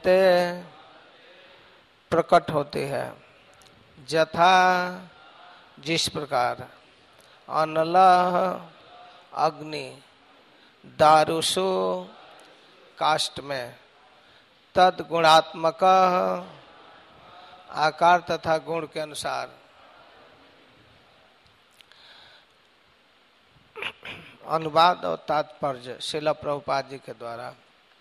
नित्य प्रकट होती है। जथा जिस प्रकार अनलः अग्नि दारुषो काष्ठ में तद गुणात्मक आकार तथा गुण के अनुसार। अनुवाद और तात्पर्य श्रील प्रभुपाद जी के द्वारा।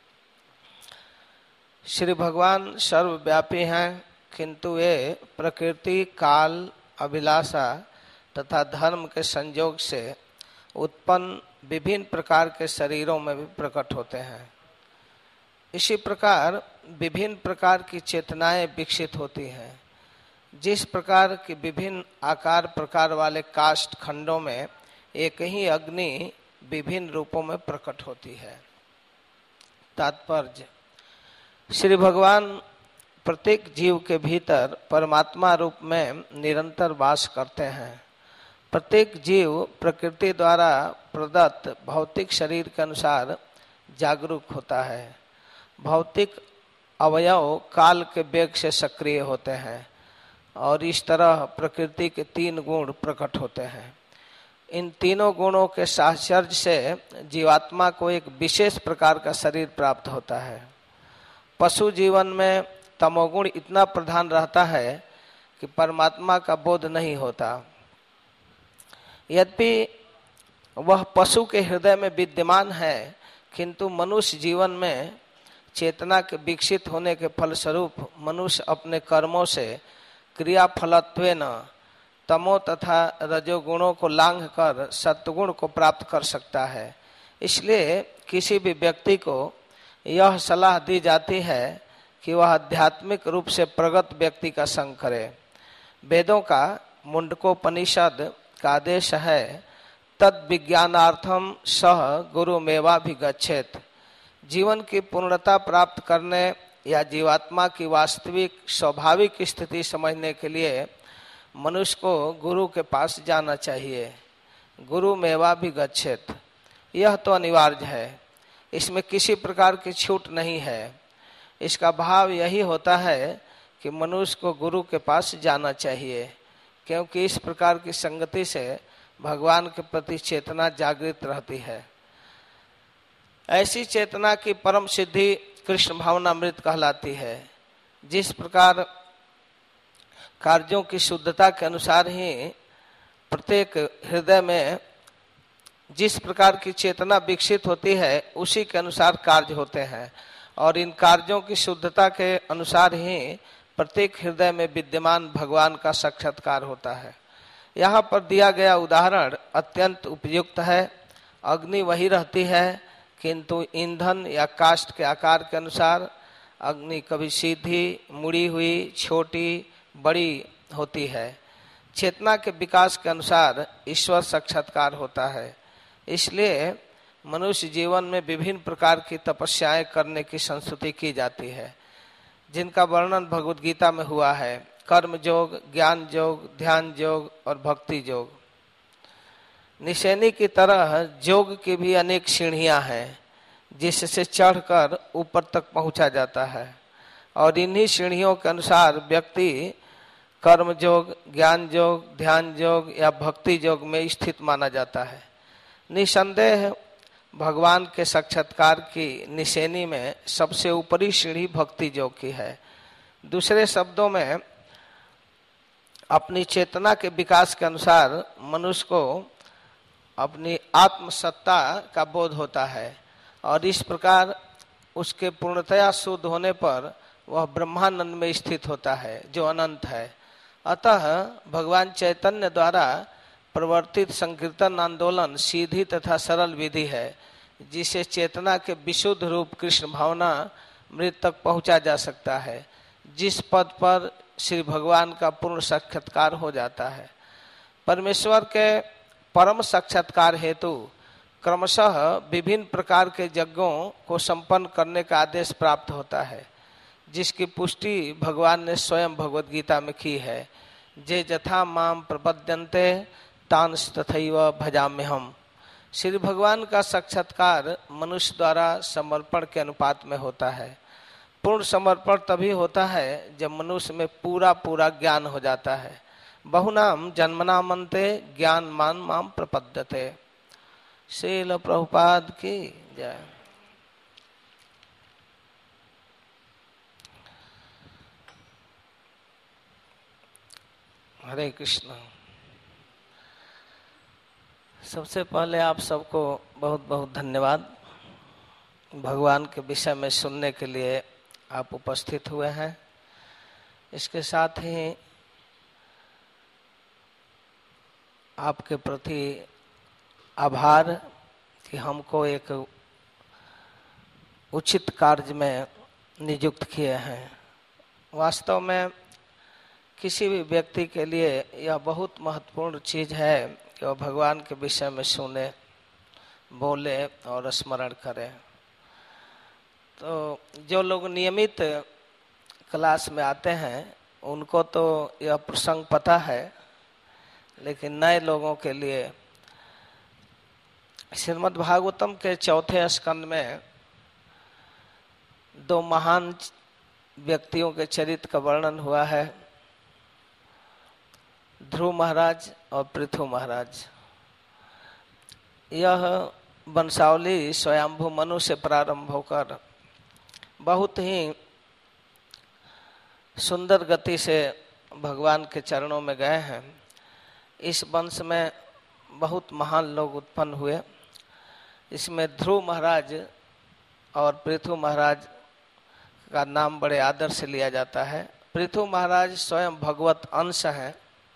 श्री भगवान सर्वव्यापी हैं, किंतु वे प्रकृति, काल, अभिलाषा तथा धर्म के संयोग से उत्पन्न विभिन्न प्रकार के शरीरों में भी प्रकट होते हैं। इसी प्रकार विभिन्न प्रकार की चेतनाएं विकसित होती हैं। जिस प्रकार की विभिन्न आकार प्रकार वाले काष्ठ खंडों में एक ही अग्नि विभिन्न रूपों में प्रकट होती है। तात्पर्य, श्री भगवान प्रत्येक जीव के भीतर परमात्मा रूप में निरंतर वास करते हैं। प्रत्येक जीव प्रकृति द्वारा प्रदत्त भौतिक शरीर के अनुसार जागरूक होता है। भौतिक अवयव काल के वेग से सक्रिय होते हैं और इस तरह प्रकृति के 3 गुण प्रकट होते हैं। इन तीनों गुणों के साहचर्य से जीवात्मा को एक विशेष प्रकार का शरीर प्राप्त होता है। पशु जीवन में तमोगुण इतना प्रधान रहता है कि परमात्मा का बोध नहीं होता। यद्यपि वह पशु के हृदय में विद्यमान है, किंतु मनुष्य जीवन में चेतना के विकसित होने के फलस्वरूप मनुष्य अपने कर्मों से क्रियाफलत्वेन तमो तथा रजोगुणों को लांघ कर सत्वगुण को प्राप्त कर सकता है। इसलिए किसी भी व्यक्ति को यह सलाह दी जाती है कि वह आध्यात्मिक रूप से प्रगत व्यक्ति का संग करे। वेदों का मुंडकोपनिषद का आदेश है, तद विज्ञानार्थम सह गुरुमेवाभिगच्छेत्। जीवन की पूर्णता प्राप्त करने या जीवात्मा की वास्तविक स्वाभाविक स्थिति समझने के लिए मनुष्य को गुरु के पास जाना चाहिए। गुरुमेवाभिगच्छेत्, यह तो अनिवार्य है, इसमें किसी प्रकार की छूट नहीं है। इसका भाव यही होता है कि मनुष्य को गुरु के पास जाना चाहिए, क्योंकि इस प्रकार की संगति से भगवान के प्रति चेतना जागृत रहती है। ऐसी चेतना की परम सिद्धि कृष्ण भावनामृत कहलाती है। जिस प्रकार कार्यों की शुद्धता के अनुसार ही प्रत्येक हृदय में जिस प्रकार की चेतना विकसित होती है, उसी के अनुसार कार्य होते हैं, और इन कार्यों की शुद्धता के अनुसार ही प्रत्येक हृदय में विद्यमान भगवान का साक्षात्कार होता है। यहाँ पर दिया गया उदाहरण अत्यंत उपयुक्त है। अग्नि वही रहती है, किंतु ईंधन या काष्ठ के आकार के अनुसार अग्नि कभी सीधी, मुड़ी हुई, छोटी, बड़ी होती है। चेतना के विकास के अनुसार ईश्वर साक्षात्कार होता है। इसलिए मनुष्य जीवन में विभिन्न प्रकार की तपस्याएं करने की संस्तुति की जाती है, जिनका वर्णन भगवद गीता में हुआ है। कर्म योग, ज्ञान योग, ध्यान योग और भक्ति योग। निशानी की तरह योग की भी अनेक सीढ़ियां हैं, जिससे चढ़कर ऊपर तक पहुंचा जाता है, और इन्हीं सीढ़ियों के अनुसार व्यक्ति कर्म योग, ज्ञान योग, ध्यान योग या भक्ति योग में स्थित माना जाता है। निसंदेह भगवान के साक्षात्कार की निशानी में सबसे ऊपरी सीढ़ी भक्ति योग की है। दूसरे शब्दों में अपनी चेतना के विकास के अनुसार मनुष्य को अपनी आत्मसत्ता का बोध होता है, और इस प्रकार उसके पूर्णतया शुद्ध होने पर वह ब्रह्मानंद में स्थित होता है, जो अनंत है। अतः भगवान चैतन्य द्वारा प्रवर्तित संकीर्तन आंदोलन सीधी तथा सरल विधि है, जिसे चेतना के विशुद्ध रूप कृष्ण भावना मृत तक पहुंचा जा सकता है, जिस पद पर श्री भगवान का पूर्ण साक्षात्कार हो जाता है। परमेश्वर के परम साक्षात्कार हेतु क्रमशः विभिन्न प्रकार के यज्ञों को संपन्न करने का आदेश प्राप्त होता है, जिसकी पुष्टि भगवान ने स्वयं भगवद गीता में की है। जे जथा माम प्रपद्यन्ते तांस तथैव भजाम्यहम्। श्री भगवान का साक्षात्कार मनुष्य द्वारा समर्पण के अनुपात में होता है। पूर्ण समर्पण तभी होता है जब मनुष्य में पूरा पूरा ज्ञान हो जाता है। बहुनाम जन्मनामन्ते ज्ञान मान माम प्रपद्यते। श्रील प्रभुपाद की जय। हरे कृष्ण। सबसे पहले आप सबको बहुत बहुत धन्यवाद। भगवान के विषय में सुनने के लिए आप उपस्थित हुए हैं। इसके साथ ही आपके प्रति आभार कि हमको एक उचित कार्य में नियुक्त किए हैं। वास्तव में किसी भी व्यक्ति के लिए यह बहुत महत्वपूर्ण चीज है कि वह भगवान के विषय में सुने, बोले और स्मरण करे। तो जो लोग नियमित क्लास में आते हैं उनको तो यह प्रसंग पता है, लेकिन नए लोगों के लिए श्रीमद् भागवतम के चौथे स्कंद में दो महान व्यक्तियों के चरित्र का वर्णन हुआ है, ध्रुव महाराज और पृथु महाराज। यह वंशावली स्वयंभू मनु से प्रारंभ होकर बहुत ही सुंदर गति से भगवान के चरणों में गए हैं। इस वंश में बहुत महान लोग उत्पन्न हुए। इसमें ध्रुव महाराज और पृथु महाराज का नाम बड़े आदर से लिया जाता है। पृथु महाराज स्वयं भगवत अंश हैं,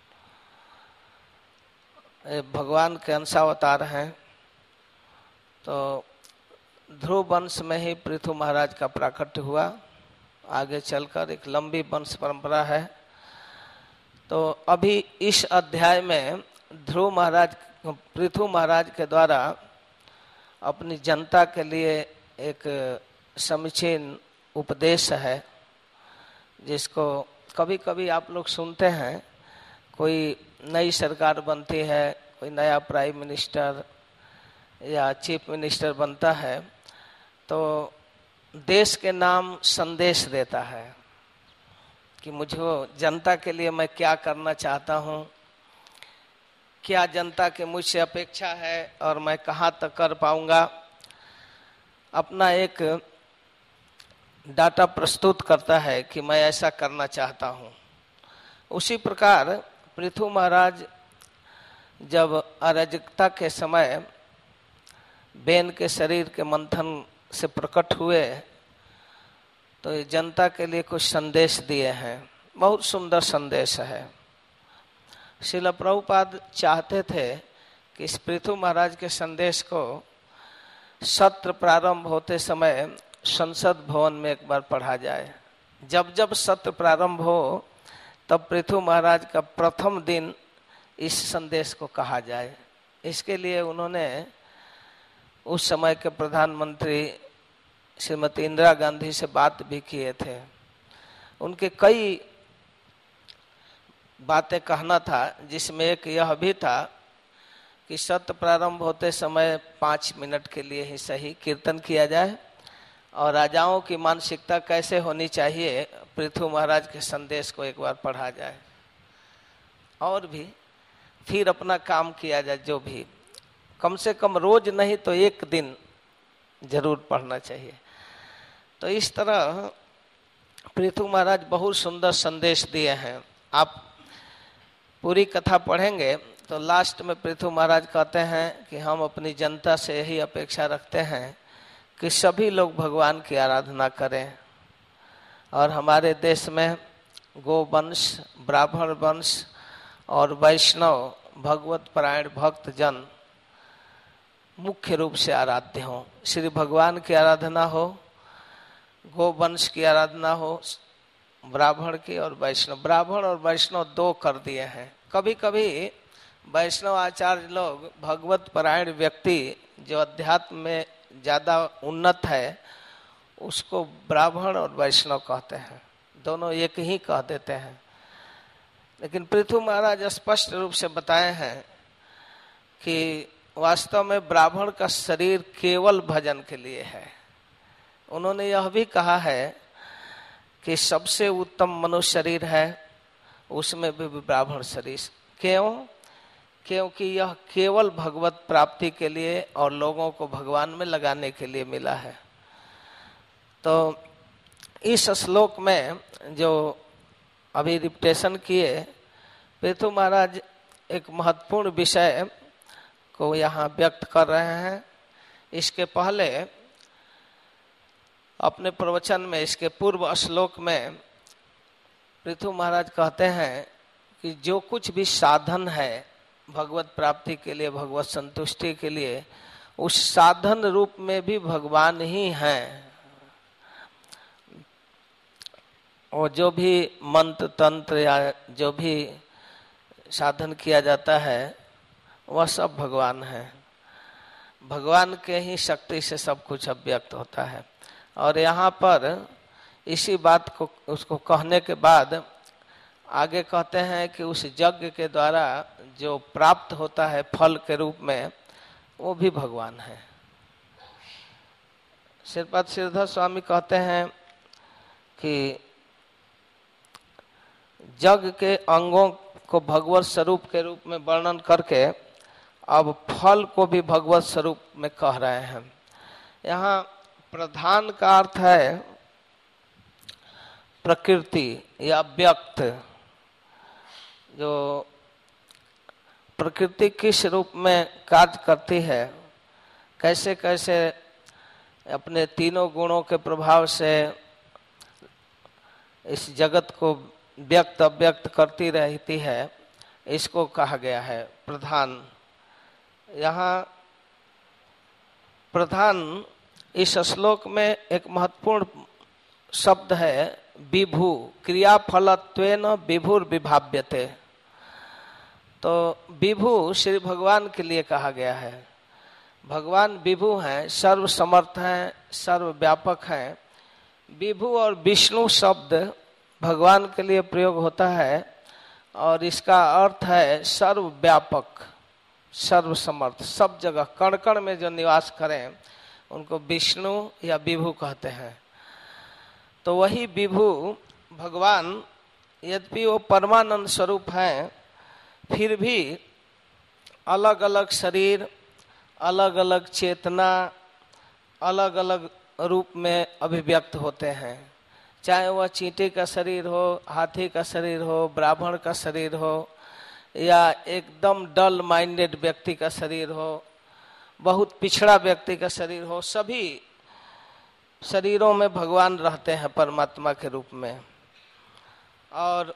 भगवान के अंशावतार हैं। तो ध्रुव वंश में ही पृथु महाराज का प्राकट्य हुआ। आगे चलकर एक लंबी वंश परंपरा है। तो अभी इस अध्याय में ध्रुव महाराज पृथु महाराज के द्वारा अपनी जनता के लिए एक समीचीन उपदेश है, जिसको कभी कभी आप लोग सुनते हैं। कोई नई सरकार बनती है, कोई नया प्राइम मिनिस्टर या चीफ मिनिस्टर बनता है, तो देश के नाम संदेश देता है कि मुझे जनता के लिए मैं क्या करना चाहता हूँ, क्या जनता के मुझसे अपेक्षा है और मैं कहाँ तक कर पाऊंगा। अपना एक डाटा प्रस्तुत करता है कि मैं ऐसा करना चाहता हूँ। उसी प्रकार पृथु महाराज जब अराजकता के समय बेन के शरीर के मंथन से प्रकट हुए तो ये जनता के लिए कुछ संदेश दिए हैं। बहुत सुंदर संदेश है। श्रील प्रभुपाद चाहते थे कि इस पृथु महाराज के संदेश को सत्र प्रारंभ होते समय संसद भवन में एक बार पढ़ा जाए। जब जब सत्र प्रारंभ हो तब पृथु महाराज का प्रथम दिन इस संदेश को कहा जाए। इसके लिए उन्होंने उस समय के प्रधानमंत्री श्रीमती इंदिरा गांधी से बात भी किए थे। उनके कई बातें कहना था, जिसमें एक यह भी था कि सत्र प्रारंभ होते समय 5 मिनट के लिए ही सही कीर्तन किया जाए और राजाओं की मानसिकता कैसे होनी चाहिए पृथु महाराज के संदेश को एक बार पढ़ा जाए, और भी फिर अपना काम किया जाए। जो भी कम से कम रोज नहीं तो एक दिन जरूर पढ़ना चाहिए। तो इस तरह पृथु महाराज बहुत सुंदर संदेश दिए हैं। आप पूरी कथा पढ़ेंगे तो लास्ट में पृथु महाराज कहते हैं कि हम अपनी जनता से यही अपेक्षा रखते हैं कि सभी लोग भगवान की आराधना करें और हमारे देश में गोवंश, ब्राह्मण वंश और वैष्णव भगवत परायण भक्त जन मुख्य रूप से आराध्य हो। श्री भगवान की आराधना हो, गोवंश की आराधना हो, ब्राह्मण की और वैष्णव। ब्राह्मण और वैष्णव 2 कर दिए हैं। कभी कभी वैष्णव आचार्य लोग भगवत परायण व्यक्ति जो अध्यात्म में ज्यादा उन्नत है उसको ब्राह्मण और वैष्णव कहते हैं, दोनों एक ही कह देते हैं। लेकिन पृथु महाराज स्पष्ट रूप से बताए हैं कि वास्तव में ब्राह्मण का शरीर केवल भजन के लिए है। उन्होंने यह भी कहा है कि सबसे उत्तम मनुष्य शरीर है, उसमें भी ब्राह्मण शरीर। क्यों? क्योंकि यह केवल भगवत प्राप्ति के लिए और लोगों को भगवान में लगाने के लिए मिला है। तो इस श्लोक में जो अभी रिपिटेशन किए, पृथु महाराज एक महत्वपूर्ण विषय को यहाँ व्यक्त कर रहे हैं। इसके पहले अपने प्रवचन में, इसके पूर्व श्लोक में पृथु महाराज कहते हैं कि जो कुछ भी साधन है भगवत प्राप्ति के लिए, भगवत संतुष्टि के लिए, उस साधन रूप में भी भगवान ही हैं। और जो भी मंत्र तंत्र या जो भी साधन किया जाता है वह सब भगवान है। भगवान के ही शक्ति से सब कुछ अव्यक्त होता है। और यहाँ पर इसी बात को उसको कहने के बाद आगे कहते हैं कि उस यज्ञ के द्वारा जो प्राप्त होता है फल के रूप में, वो भी भगवान है। श्रीपाद श्रीधर स्वामी कहते हैं कि यज्ञ के अंगों को भगवत स्वरूप के रूप में वर्णन करके अब फल को भी भगवत स्वरूप में कह रहे हैं। यहाँ प्रधान का अर्थ है प्रकृति या व्यक्त। जो प्रकृति किस रूप में कार्य करती है, कैसे कैसे अपने तीनों गुणों के प्रभाव से इस जगत को व्यक्त अव्यक्त करती रहती है, इसको कहा गया है प्रधान। यहाँ प्रधान इस श्लोक में एक महत्वपूर्ण शब्द है विभु। क्रियाफलत्वेन विभुर विभाव्यते। तो विभु श्री भगवान के लिए कहा गया है। भगवान विभु हैं, सर्वसमर्थ हैं, सर्वव्यापक हैं। विभु और विष्णु शब्द भगवान के लिए प्रयोग होता है और इसका अर्थ है सर्वव्यापक, सर्वसमर्थ, सब जगह कण कण में जो निवास करें उनको विष्णु या विभु कहते हैं। तो वही विभु भगवान, यद्यपि वो परमानंद स्वरूप हैं, फिर भी अलग अलग शरीर, अलग अलग चेतना, अलग अलग रूप में अभिव्यक्त होते हैं। चाहे वह चींटी का शरीर हो, हाथी का शरीर हो, ब्राह्मण का शरीर हो, या एकदम डल माइंडेड व्यक्ति का शरीर हो, बहुत पिछड़ा व्यक्ति का शरीर हो, सभी शरीरों में भगवान रहते हैं परमात्मा के रूप में। और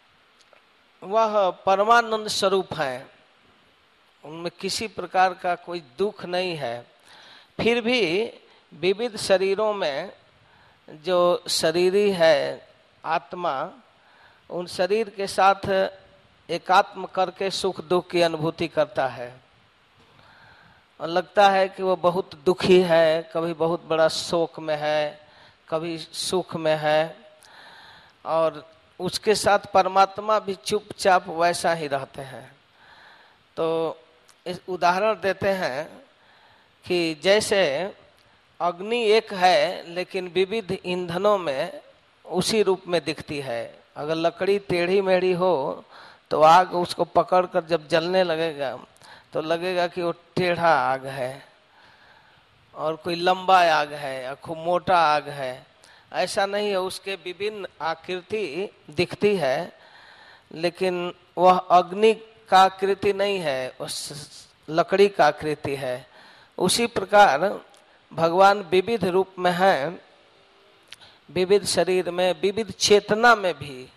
वह परमानंद स्वरूप है, उनमें किसी प्रकार का कोई दुख नहीं है। फिर भी विविध शरीरों में जो शरीरी है आत्मा, उन शरीर के साथ एकात्म करके सुख दुख की अनुभूति करता है और लगता है कि वो बहुत दुखी है, कभी बहुत बड़ा शोक में है, कभी सुख में है। और उसके साथ परमात्मा भी चुपचाप वैसा ही रहते हैं। तो इस उदाहरण देते हैं कि जैसे अग्नि एक है लेकिन विविध ईंधनों में उसी रूप में दिखती है। अगर लकड़ी टेढ़ी मेढ़ी हो तो आग उसको पकड़कर जब जलने लगेगा तो लगेगा कि वो टेढ़ा आग है, और कोई लंबा आग है या खूब मोटा आग है। ऐसा नहीं है, उसके विभिन्न आकृति दिखती है, लेकिन वह अग्नि का आकृति नहीं है, उस लकड़ी का आकृति है। उसी प्रकार भगवान विविध रूप में हैं, विविध शरीर में, विविध चेतना में भी।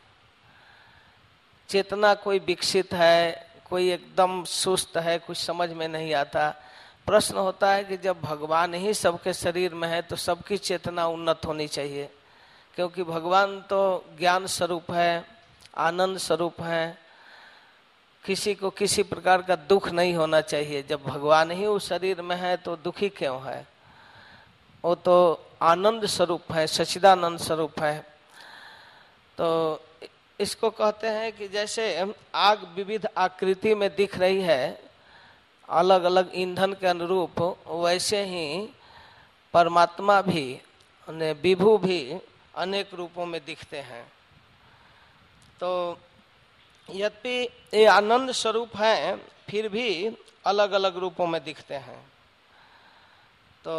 चेतना कोई विकसित है, कोई एकदम सुस्त है, कुछ समझ में नहीं आता। प्रश्न होता है कि जब भगवान ही सबके शरीर में है तो सबकी चेतना उन्नत होनी चाहिए, क्योंकि भगवान तो ज्ञान स्वरूप है, आनंद स्वरूप है। किसी को किसी प्रकार का दुख नहीं होना चाहिए। जब भगवान ही उस शरीर में है तो दुखी क्यों है? वो तो आनंद स्वरूप है, सच्चिदानंद स्वरूप है। तो इसको कहते हैं कि जैसे आग विविध आकृति में दिख रही है अलग अलग ईंधन के अनुरूप, वैसे ही परमात्मा भी, विभु भी अनेक रूपों में दिखते हैं। तो यद्यपि ये आनंद स्वरूप हैं, फिर भी अलग अलग रूपों में दिखते हैं। तो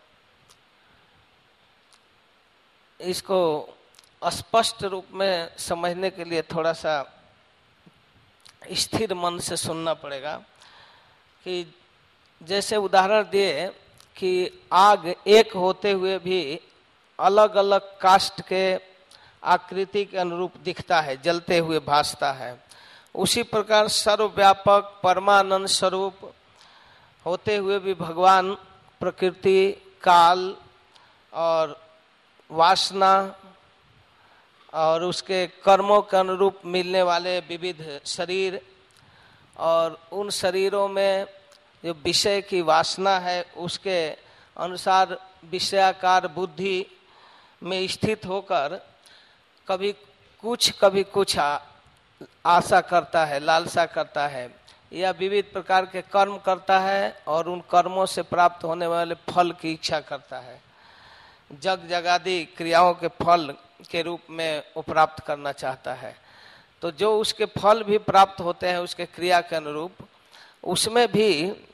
इसको स्पष्ट रूप में समझने के लिए थोड़ा सा स्थिर मन से सुनना पड़ेगा। कि जैसे उदाहरण दिए कि आग एक होते हुए भी अलग अलग काष्ठ के आकृति के अनुरूप दिखता है, जलते हुए भासता है। उसी प्रकार सर्वव्यापक परमानंद स्वरूप होते हुए भी भगवान प्रकृति, काल और वासना और उसके कर्मों के अनुरूप मिलने वाले विविध शरीर, और उन शरीरों में जो विषय की वासना है उसके अनुसार विषयाकार बुद्धि में स्थित होकर कभी कुछ आशा करता है, लालसा करता है, या विविध प्रकार के कर्म करता है और उन कर्मों से प्राप्त होने वाले फल की इच्छा करता है। जग जगादि क्रियाओं के फल के रूप में वो प्राप्त करना चाहता है। तो जो उसके फल भी प्राप्त होते हैं उसके क्रिया के अनुरूप, उसमें भी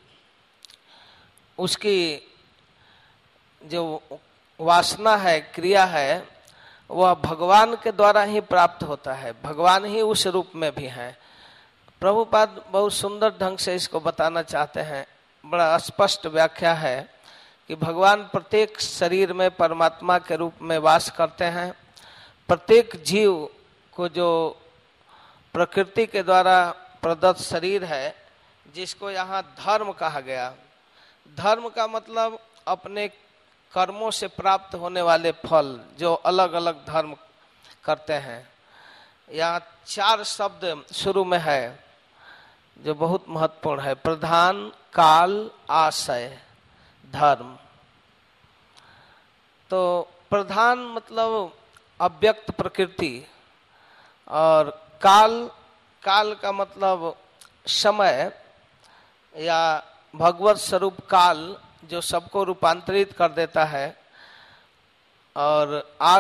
उसकी जो वासना है, क्रिया है, वह भगवान के द्वारा ही प्राप्त होता है। भगवान ही उस रूप में भी है। प्रभुपाद बहुत सुंदर ढंग से इसको बताना चाहते हैं। बड़ा स्पष्ट व्याख्या है कि भगवान प्रत्येक शरीर में परमात्मा के रूप में वास करते हैं। प्रत्येक जीव को जो प्रकृति के द्वारा प्रदत्त शरीर है, जिसको यहाँ धर्म कहा गया, धर्म का मतलब अपने कर्मों से प्राप्त होने वाले फल, जो अलग अलग धर्म करते हैं। यहाँ 4 शब्द शुरू में है जो बहुत महत्वपूर्ण है: प्रधान, काल, आशय, धर्म। तो प्रधान मतलब अव्यक्त प्रकृति, और काल का मतलब समय या भगवत स्वरूप काल जो सबको रूपांतरित कर देता है। और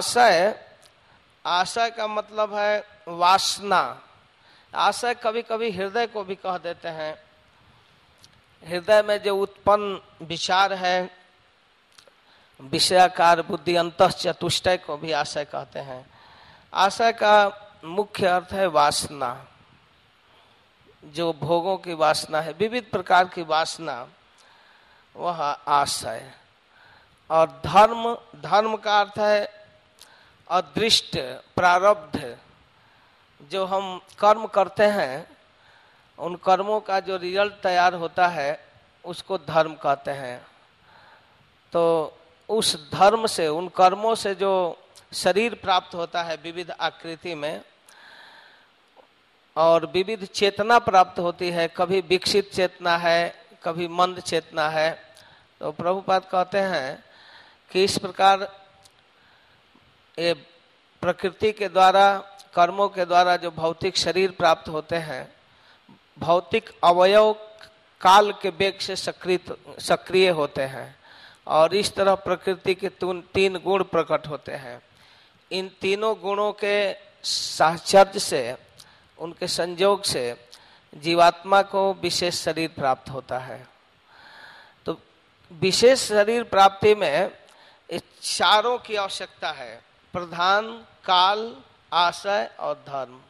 आशय का मतलब है वासना। आशय कभी कभी हृदय को भी कह देते हैं। हृदय में जो उत्पन्न विचार है, विषयाकार बुद्धि, अंतःचतुष्टय को भी आशय कहते हैं। आशय का मुख्य अर्थ है वासना, जो भोगों की वासना है, विविध प्रकार की वासना, वह आशय। और धर्म का अर्थ है अदृष्ट प्रारब्ध। जो हम कर्म करते हैं, उन कर्मों का जो रिजल्ट तैयार होता है उसको धर्म कहते हैं। तो उस धर्म से, उन कर्मों से जो शरीर प्राप्त होता है विविध आकृति में, और विविध चेतना प्राप्त होती है, कभी विकसित चेतना है, कभी मंद चेतना है। तो प्रभुपाद कहते हैं कि इस प्रकार ये प्रकृति के द्वारा, कर्मों के द्वारा जो भौतिक शरीर प्राप्त होते हैं, भौतिक अवयव काल के वेग से सक्रिय होते हैं, और इस तरह प्रकृति के 3 गुण प्रकट होते हैं। इन तीनों गुणों के साहचर्य से, उनके संयोग से जीवात्मा को विशेष शरीर प्राप्त होता है। तो विशेष शरीर प्राप्ति में इस चारों की आवश्यकता है: प्रधान, काल, आशय और धर्म।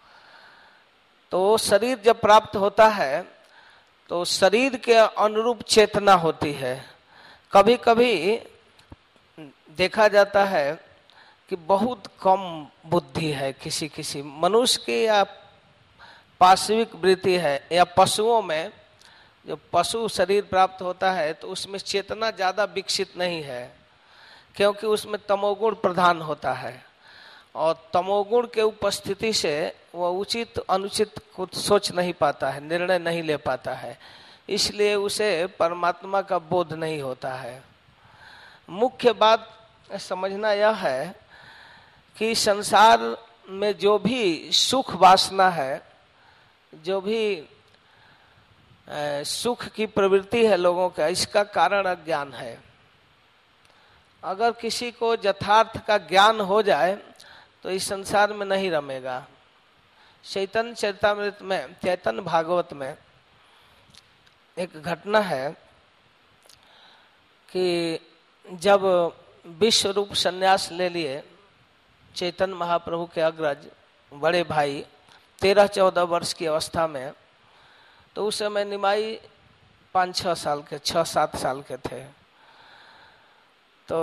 तो शरीर जब प्राप्त होता है तो शरीर के अनुरूप चेतना होती है। कभी कभी देखा जाता है कि बहुत कम बुद्धि है किसी मनुष्य की, या पाशविक वृत्ति है, या पशुओं में जो पशु शरीर प्राप्त होता है तो उसमें चेतना ज्यादा विकसित नहीं है, क्योंकि उसमें तमोगुण प्रधान होता है। और तमोगुण के उपस्थिति से वह उचित अनुचित कुछ सोच नहीं पाता है, निर्णय नहीं ले पाता है, इसलिए उसे परमात्मा का बोध नहीं होता है। मुख्य बात समझना यह है कि संसार में जो भी सुख वासना है, जो भी सुख की प्रवृत्ति है लोगों का, इसका कारण अज्ञान है। अगर किसी को यथार्थ का ज्ञान हो जाए तो इस संसार में नहीं रमेगा। चैतन्य चरितामृत में, चैतन्य भागवत में एक घटना है कि जब विश्व रूप संन्यास ले लिए चैतन्य महाप्रभु के अग्रज बड़े भाई 13-14 वर्ष की अवस्था में, तो उस समय निमाई 5-6 साल के, 6-7 साल के थे। तो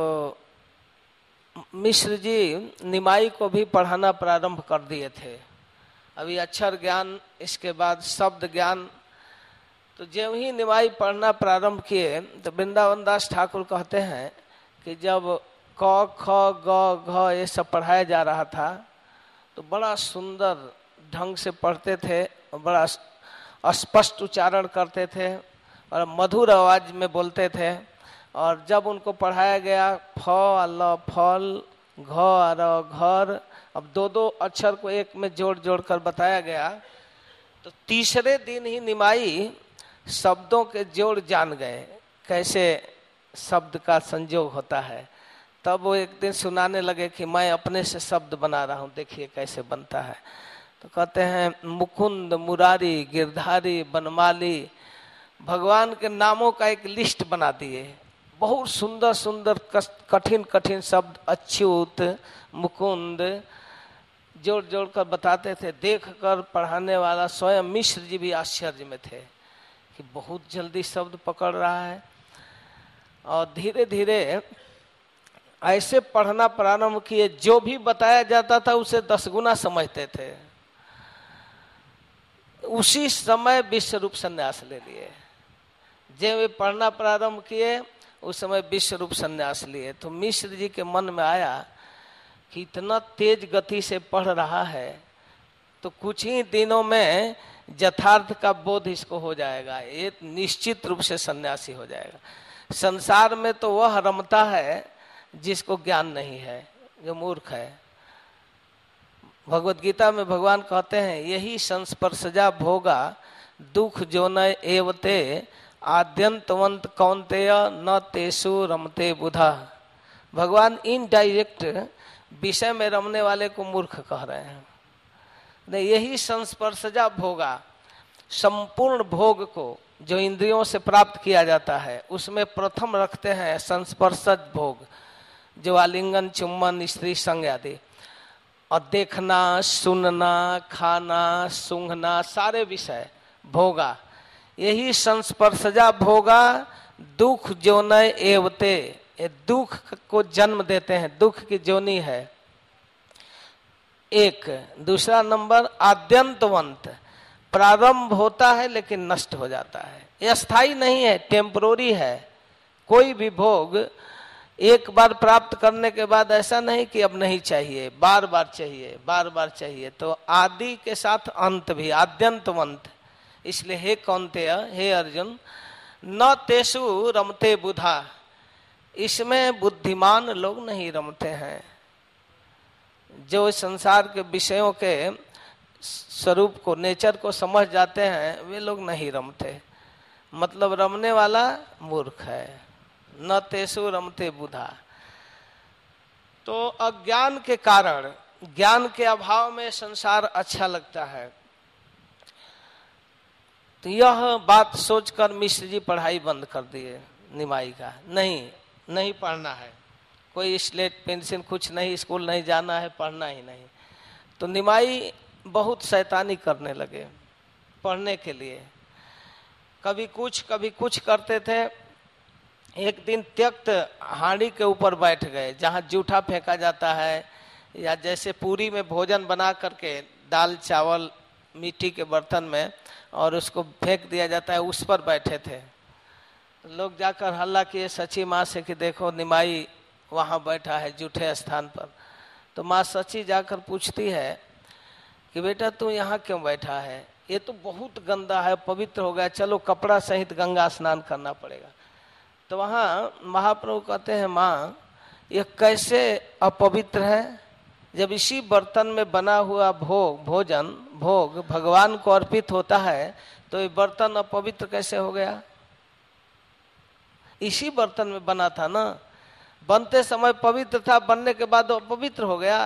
मिश्र जी निमाई को भी पढ़ाना प्रारंभ कर दिए थे। अभी अक्षर ज्ञान, इसके बाद शब्द ज्ञान। तो जब ही निमाई पढ़ना प्रारंभ किए तो वृंदावन दास ठाकुर कहते हैं कि जब क ख ग घ ये सब पढ़ाया जा रहा था तो बड़ा सुंदर ढंग से पढ़ते थे, बड़ा स्पष्ट उच्चारण करते थे और मधुर आवाज में बोलते थे। और जब उनको पढ़ाया गया फ ल फल, घ र घर, अब 2-2 अक्षर को एक में जोड़ जोड़ कर बताया गया, तो तीसरे दिन ही निमाई शब्दों के जोड़ जान गए, कैसे शब्द का संयोग होता है। तब वो एक दिन सुनाने लगे कि मैं अपने से शब्द बना रहा हूँ, देखिए कैसे बनता है। तो कहते हैं मुकुंद, मुरारी, गिरधारी, बनमाली, भगवान के नामों का एक लिस्ट बना दिए। बहुत सुंदर सुंदर कठिन कठिन शब्द, अच्युत, मुकुंद जोड़ जोड़ कर बताते थे। देख कर पढ़ाने वाला स्वयं मिश्र जी भी आश्चर्य में थे कि बहुत जल्दी शब्द पकड़ रहा है। और धीरे धीरे ऐसे पढ़ना प्रारंभ किए, जो भी बताया जाता था उसे 10 गुना समझते थे। उसी समय विश्व रूप संन्यास ले लिए। जब वे पढ़ना प्रारंभ किए उस समय विश्व रूप संन्यास लिए। तो मिश्र जी के मन में आया कि इतना तेज गति से पढ़ रहा है तो कुछ ही दिनों में यथार्थ का बोध इसको हो जाएगा, ये निश्चित रूप से सन्यासी हो जाएगा। संसार में तो वह रमता है जिसको ज्ञान नहीं है, जो मूर्ख है। भगवत गीता में भगवान कहते हैं यही संस्पर्शजा भोगा दुख जो न एवते आद्यंतवंत कौन्तेय न तेसु रमते बुधा। भगवान इनडायरेक्ट विषय में रमने वाले को मूर्ख कह रहे हैं। नहीं, यही संस्पर्शजा भोगा, संपूर्ण भोग को जो इंद्रियों से प्राप्त किया जाता है उसमें प्रथम रखते हैं संस्पर्शज भोग, जो आलिंगन, चुम्बन, स्त्री संग आदि, और देखना, सुनना, खाना, सूंघना, सारे विषय भोगा। यही संस्पर्शजा भोगा दुख जो न एवते, ये दुख को जन्म देते हैं, दुख की जोनी है एक। दूसरा नंबर आद्यंतवंत, प्रारंभ होता है लेकिन नष्ट हो जाता है, ये स्थायी नहीं है, टेम्परोरी है। कोई भी भोग एक बार प्राप्त करने के बाद ऐसा नहीं कि अब नहीं चाहिए, बार बार चाहिए, बार बार चाहिए। तो आदि के साथ अंत भी, आद्यंतवंत। इसलिए हे कौन्तेय, हे अर्जुन, न तेसु रमते बुधा, इसमें बुद्धिमान लोग नहीं रमते हैं। जो संसार के विषयों के स्वरूप को, नेचर को समझ जाते हैं, वे लोग नहीं रमते। मतलब रमने वाला मूर्ख है। न तेसु रमते बुधा। तो अज्ञान के कारण, ज्ञान के अभाव में संसार अच्छा लगता है। तो यह बात सोचकर मिश्र जी पढ़ाई बंद कर दिए निमाई का। नहीं पढ़ना है, कोई स्लेट पेंसिल कुछ नहीं, स्कूल नहीं जाना है, पढ़ना ही नहीं। तो निमाई बहुत शैतानी करने लगे पढ़ने के लिए, कभी कुछ करते थे। एक दिन त्यक्त हांडी के ऊपर बैठ गए जहाँ जूठा फेंका जाता है, या जैसे पूरी में भोजन बना करके दाल चावल मिट्टी के बर्तन में और उसको फेंक दिया जाता है, उस पर बैठे थे। लोग जाकर हल्ला किए सची माँ से कि देखो निमाई वहाँ बैठा है जूठे स्थान पर। तो माँ सची जाकर पूछती है कि बेटा तू यहाँ क्यों बैठा है, ये तो बहुत गंदा है, पवित्र हो गया, चलो कपड़ा सहित गंगा स्नान करना पड़ेगा। तो वहाँ महाप्रभु कहते हैं माँ ये कैसे अपवित्र है, जब इसी बर्तन में बना हुआ भोग भगवान को अर्पित होता है तो ये बर्तन अपवित्र कैसे हो गया? इसी बर्तन में बना था ना। बनते समय पवित्र था, बनने के बाद अपवित्र हो गया।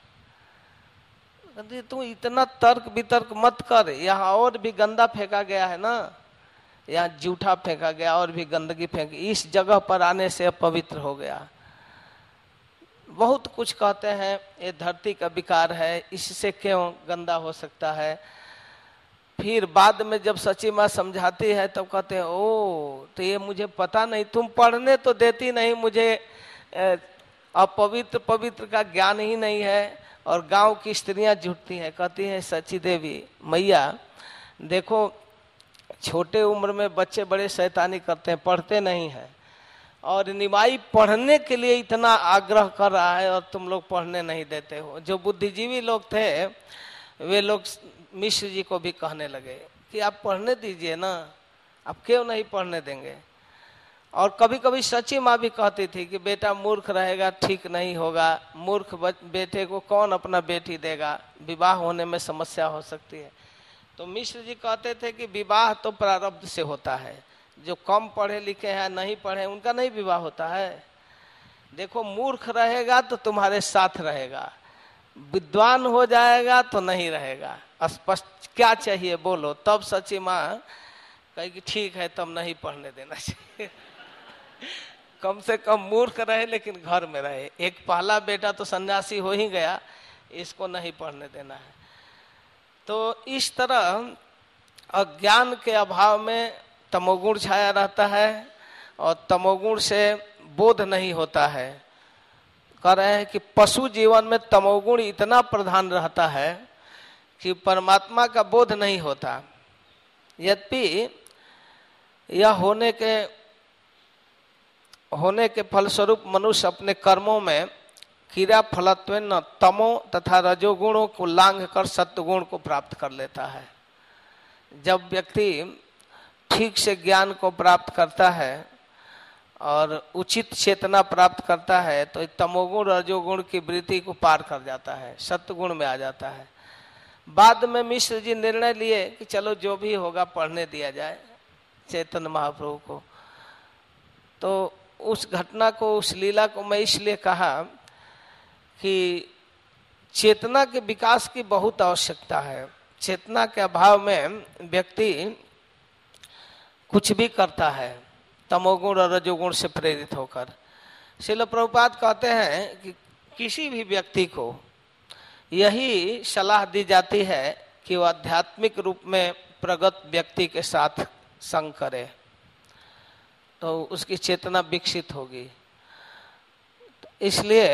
कहती तू इतना तर्क वितर्क मत कर, यहाँ और भी गंदा फेंका गया है ना, यहाँ जूठा फेंका गया और भी गंदगी फेंकी, इस जगह पर आने से अपवित्र हो गया। बहुत कुछ कहते हैं, ये धरती का विकार है, इससे क्यों गंदा हो सकता है। फिर बाद में जब सची माँ समझाती है तब कहते हैं ओ तो ये मुझे पता नहीं, तुम पढ़ने तो देती नहीं मुझे, अपवित्र पवित्र का ज्ञान ही नहीं है, और गांव की स्त्रियां जुटती हैं, कहती हैं सची देवी मैया देखो छोटे उम्र में बच्चे बड़े शैतानी करते हैं, पढ़ते नहीं हैं, और निमाई पढ़ने के लिए इतना आग्रह कर रहा है और तुम लोग पढ़ने नहीं देते हो। जो बुद्धिजीवी लोग थे वे लोग मिश्र जी को भी कहने लगे कि आप पढ़ने दीजिए ना, आप क्यों नहीं पढ़ने देंगे। और कभी कभी सची माँ भी कहती थी कि बेटा मूर्ख रहेगा ठीक नहीं होगा, मूर्ख बेटे को कौन अपना बेटी देगा, विवाह होने में समस्या हो सकती है। तो मिश्र जी कहते थे कि विवाह तो प्रारब्ध से होता है, जो कम पढ़े लिखे हैं नहीं पढ़े उनका नहीं विवाह होता है। देखो मूर्ख रहेगा तो तुम्हारे साथ रहेगा, विद्वान हो जाएगा तो नहीं रहेगा, स्पष्ट क्या चाहिए बोलो। तब सची माँ कहेगी ठीक है तब नहीं पढ़ने देना चाहिए कम से कम मूर्ख रहे लेकिन घर में रहे, एक पहला बेटा तो सन्यासी हो ही गया, इसको नहीं पढ़ने देना है। तो इस तरह अज्ञान के अभाव में तमोगुण छाया रहता है और तमोगुण से बोध नहीं होता है। कह रहे हैं कि पशु जीवन में तमोगुण इतना प्रधान रहता है कि परमात्मा का बोध नहीं होता। यद्यपि यह होने के फलस्वरूप मनुष्य अपने कर्मों में क्रिया फलत्वेन तमो तथा रजोगुणों को लांघ कर सत्वगुण को प्राप्त कर लेता है। जब व्यक्ति ठीक से ज्ञान को प्राप्त करता है और उचित चेतना प्राप्त करता है तो तमोगुण रजोगुण की वृत्ति को पार कर जाता है, सत्वगुण में आ जाता है। बाद में मिश्र जी निर्णय लिए कि चलो जो भी होगा पढ़ने दिया जाए चैतन्य महाप्रभु को। तो उस घटना को, उस लीला को मैं इसलिए कहा कि चेतना के विकास की बहुत आवश्यकता है। चेतना के अभाव में व्यक्ति कुछ भी करता है तमोगुण और रजोगुण से प्रेरित होकर। श्रील प्रभुपाद कहते हैं कि किसी भी व्यक्ति को यही सलाह दी जाती है कि वह आध्यात्मिक रूप में प्रगत व्यक्ति के साथ संग करे तो उसकी चेतना विकसित होगी। इसलिए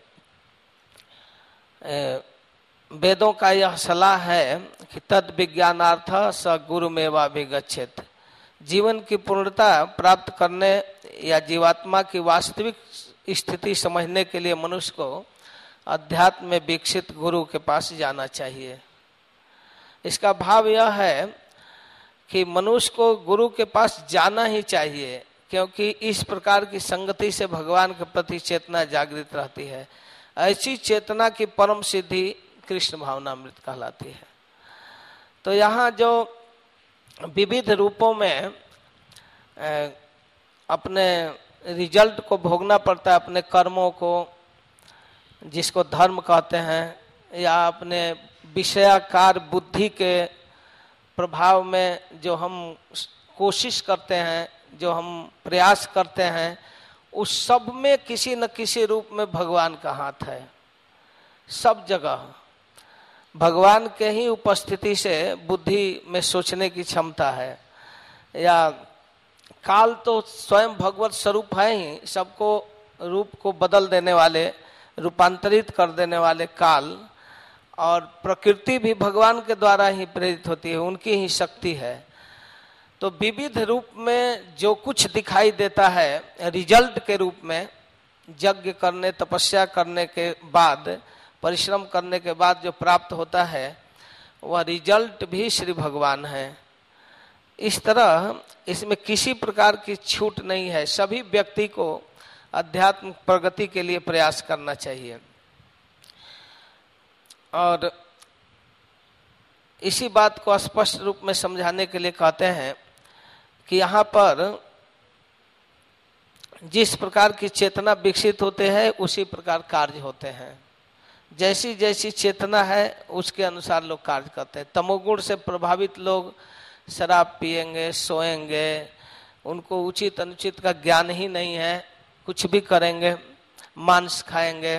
वेदों का यह सलाह है कि तद विज्ञानार्थ स गुरुमेवा विगच्छेत। जीवन की पूर्णता प्राप्त करने या जीवात्मा की वास्तविक स्थिति समझने के लिए मनुष्य को अध्यात्म में विकसित गुरु के पास जाना चाहिए। इसका भाव यह है कि मनुष्य को गुरु के पास जाना ही चाहिए, क्योंकि इस प्रकार की संगति से भगवान के प्रति चेतना जागृत रहती है। ऐसी चेतना की परम सिद्धि कृष्ण भावनामृत कहलाती है। तो यहाँ जो विविध रूपों में अपने रिजल्ट को भोगना पड़ता है, अपने कर्मों को, जिसको धर्म कहते हैं, या अपने विषयाकार बुद्धि के प्रभाव में जो हम कोशिश करते हैं, जो हम प्रयास करते हैं, उस सब में किसी न किसी रूप में भगवान का हाथ है। सब जगह भगवान के ही उपस्थिति से बुद्धि में सोचने की क्षमता है। या काल तो स्वयं भगवत स्वरूप है ही, सबको रूप को बदल देने वाले, रूपांतरित कर देने वाले काल, और प्रकृति भी भगवान के द्वारा ही प्रेरित होती है, उनकी ही शक्ति है। तो विविध रूप में जो कुछ दिखाई देता है रिजल्ट के रूप में, यज्ञ करने, तपस्या करने के बाद, परिश्रम करने के बाद जो प्राप्त होता है, वह रिजल्ट भी श्री भगवान है। इस तरह इसमें किसी प्रकार की छूट नहीं है। सभी व्यक्ति को अध्यात्म प्रगति के लिए प्रयास करना चाहिए। और इसी बात को स्पष्ट रूप में समझाने के लिए कहते हैं कि यहाँ पर जिस प्रकार की चेतना विकसित होते हैं उसी प्रकार कार्य होते हैं। जैसी जैसी चेतना है उसके अनुसार लोग कार्य करते हैं। तमोगुण से प्रभावित लोग शराब पिएंगे, सोएंगे, उनको उचित अनुचित का ज्ञान ही नहीं है, कुछ भी करेंगे, मांस खाएंगे।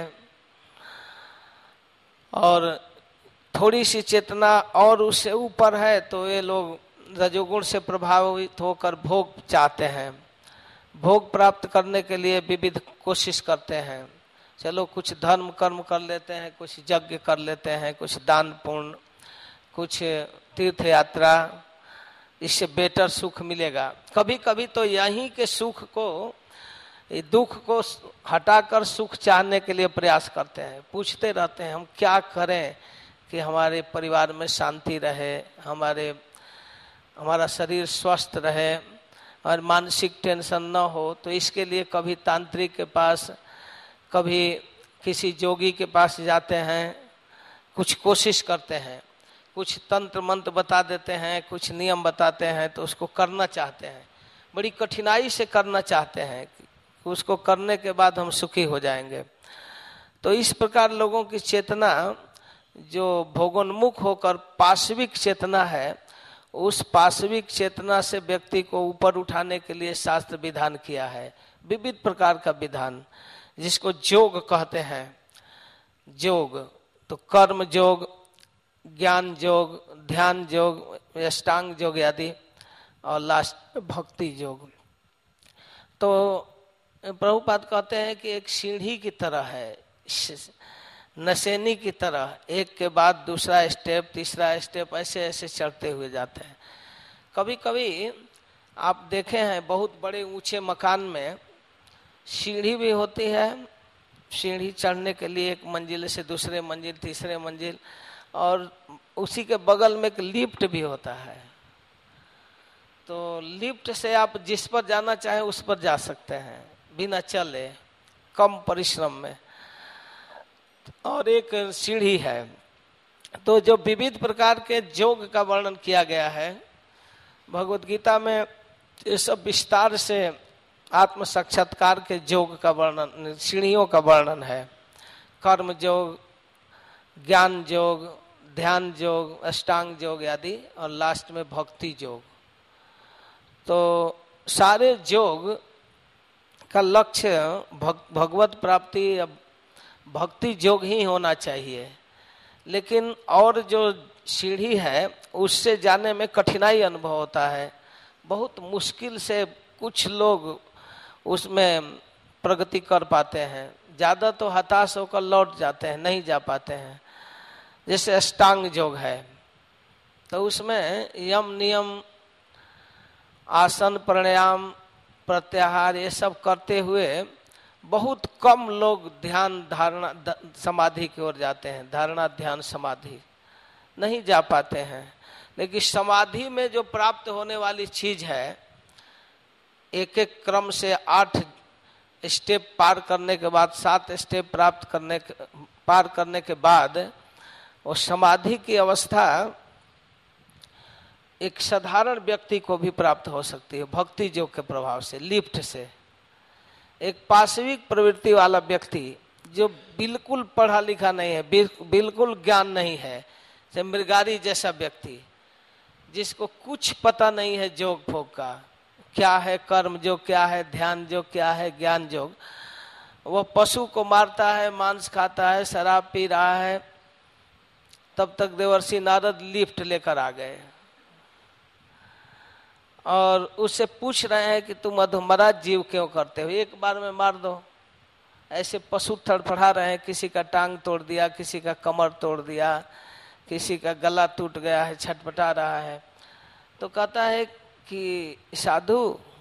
और थोड़ी सी चेतना और उससे ऊपर है तो ये लोग रजोगुण से प्रभावित होकर भोग चाहते हैं, भोग प्राप्त करने के लिए विविध कोशिश करते हैं। चलो कुछ धर्म कर्म कर लेते हैं, कुछ यज्ञ कर लेते हैं, कुछ दान पुण्य, कुछ तीर्थ यात्रा, इससे बेटर सुख मिलेगा। कभी कभी तो यहीं के सुख को, दुख को हटाकर सुख चाहने के लिए प्रयास करते हैं। पूछते रहते हैं हम क्या करें कि हमारे परिवार में शांति रहे, हमारा शरीर स्वस्थ रहे और मानसिक टेंशन न हो। तो इसके लिए कभी तांत्रिक के पास, कभी किसी जोगी के पास जाते हैं, कुछ कोशिश करते हैं, कुछ तंत्र मंत्र बता देते हैं, कुछ नियम बताते हैं, तो उसको करना चाहते हैं, बड़ी कठिनाई से करना चाहते हैं कि उसको करने के बाद हम सुखी हो जाएंगे। तो इस प्रकार लोगों की चेतना जो भोगोन्मुख होकर पाशविक चेतना है, उस पाशविक चेतना से व्यक्ति को ऊपर उठाने के लिए शास्त्र विधान किया है, विविध प्रकार का विधान, जिसको योग कहते हैं। योग तो कर्म योग, ज्ञान योग, ध्यान योग, अष्टांग योग आदि, और लास्ट भक्ति योग। तो प्रभुपाद कहते हैं कि एक सीढ़ी की तरह है, नशेनी की तरह, एक के बाद दूसरा स्टेप, तीसरा स्टेप, ऐसे ऐसे चढ़ते हुए जाते हैं। कभी कभी आप देखे हैं बहुत बड़े ऊंचे मकान में सीढ़ी भी होती है, सीढ़ी चढ़ने के लिए एक मंजिल से दूसरे मंजिल, तीसरे मंजिल, और उसी के बगल में एक लिफ्ट भी होता है। तो लिफ्ट से आप जिस पर जाना चाहे उस पर जा सकते हैं बिना चले, कम परिश्रम में। और एक सीढ़ी है। तो जो विविध प्रकार के योग का वर्णन किया गया है भगवत गीता में, ये सब विस्तार से आत्म साक्षात्कार के योग का वर्णन, सीढ़ियों का वर्णन है। कर्म योग, ज्ञान योग, ध्यान योग, अष्टांग योग आदि, और लास्ट में भक्ति योग। तो सारे योग का लक्ष्य भगवत प्राप्ति, भक्ति योग ही होना चाहिए। लेकिन और जो सीढ़ी है उससे जाने में कठिनाई अनुभव होता है, बहुत मुश्किल से कुछ लोग उसमें प्रगति कर पाते हैं, ज़्यादा तो हताश होकर लौट जाते हैं, नहीं जा पाते हैं। जैसे अष्टांग योग है तो उसमें यम नियम, आसन, प्राणायाम, प्रत्याहार, ये सब करते हुए बहुत कम लोग ध्यान, धारणा, समाधि की ओर जाते हैं। धारणा, ध्यान, समाधि नहीं जा पाते हैं। लेकिन समाधि में जो प्राप्त होने वाली चीज है, एक एक क्रम से 8 स्टेप पार करने के बाद, 7 स्टेप पार करने के बाद वो समाधि की अवस्था एक साधारण व्यक्ति को भी प्राप्त हो सकती है भक्ति योग के प्रभाव से, लिफ्ट से। एक पाशविक प्रवृत्ति वाला व्यक्ति जो बिल्कुल पढ़ा लिखा नहीं है, बिल्कुल ज्ञान नहीं है, जैसे मृगारी जैसा व्यक्ति जिसको कुछ पता नहीं है योग भोग का, क्या है कर्म योग, क्या है ध्यान योग, क्या है ज्ञान योग, वो पशु को मारता है, मांस खाता है, शराब पी रहा है। तब तक देवर्षि नारद लिफ्ट लेकर आ गए और उससे पूछ रहे हैं कि तुम अधमरा जीव क्यों करते हो, एक बार में मार दो। ऐसे पशु तड़फड़ा रहे हैं, किसी का टांग तोड़ दिया, किसी का कमर तोड़ दिया, किसी का गला टूट गया है, छटपटा रहा है। तो कहता है कि साधु,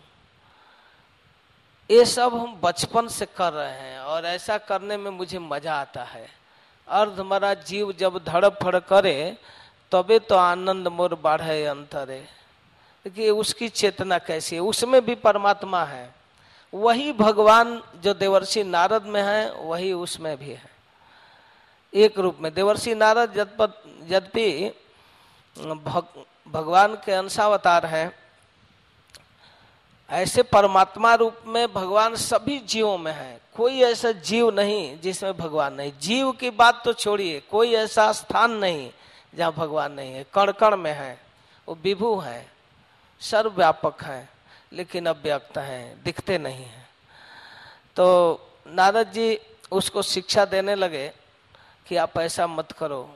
ये सब हम बचपन से कर रहे हैं और ऐसा करने में मुझे मजा आता है। अर्धमरा जीव जब धड़फड़ करे तबे तो आनंद मोर बाढ़े अंतरे। देखिए उसकी चेतना कैसी है, उसमें भी परमात्मा है। वही भगवान जो देवर्षि नारद में है वही उसमें भी है, एक रूप में। देवर्षि नारद यद्यपि भगवान के अंशावतार हैं, ऐसे परमात्मा रूप में भगवान सभी जीवों में है। कोई ऐसा जीव नहीं जिसमें भगवान नहीं। जीव की बात तो छोड़िए, कोई ऐसा स्थान नहीं जहाँ भगवान नहीं है। कण कण में है, वो विभु है, सर्वव्यापक है, लेकिन अव्यक्त है, दिखते नहीं है। तो नारद जी उसको शिक्षा देने लगे कि आप ऐसा मत करो,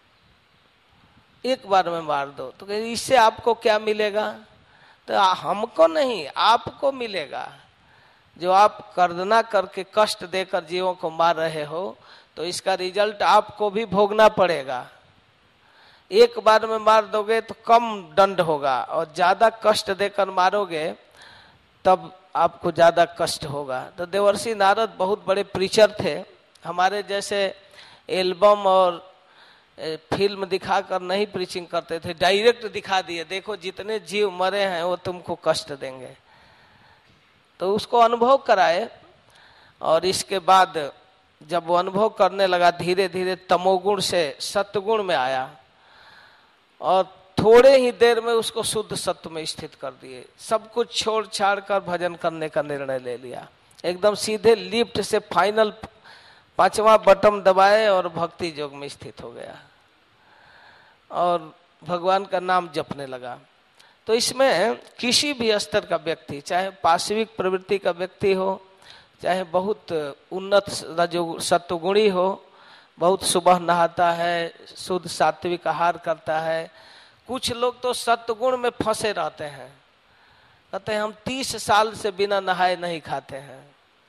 एक बार में मार दो। तो इससे आपको क्या मिलेगा? तो हमको नहीं, आपको मिलेगा। जो आप कर्दना करके कष्ट देकर जीवों को मार रहे हो, तो इसका रिजल्ट आपको भी भोगना पड़ेगा। एक बार में मार दोगे तो कम दंड होगा, और ज्यादा कष्ट देकर मारोगे तब आपको ज्यादा कष्ट होगा। तो देवर्षि नारद बहुत बड़े प्रीचर थे। हमारे जैसे एल्बम और फिल्म दिखाकर नहीं प्रीचिंग करते थे, डायरेक्ट दिखा दिए, देखो जितने जीव मरे हैं वो तुमको कष्ट देंगे। तो उसको अनुभव कराए, और इसके बाद जब वो अनुभव करने लगा, धीरे धीरे तमोगुण से सत्गुण में आया, और थोड़े ही देर में उसको शुद्ध सत्व में स्थित कर दिए। सब कुछ छोड़ छाड़ कर भजन करने का निर्णय ले लिया। एकदम सीधे लिफ्ट से फाइनल 5वां बटन दबाए और भक्ति योग में स्थित हो गया, और भगवान का नाम जपने लगा। तो इसमें किसी भी स्तर का व्यक्ति, चाहे पाशविक प्रवृत्ति का व्यक्ति हो, चाहे बहुत उन्नत सत्वगुणी हो, बहुत सुबह नहाता है, शुद्ध सात्विक आहार करता है। कुछ लोग तो सत्वगुण में फंसे रहते हैं, कहते हैं हम 30 साल से बिना नहाए नहीं खाते हैं,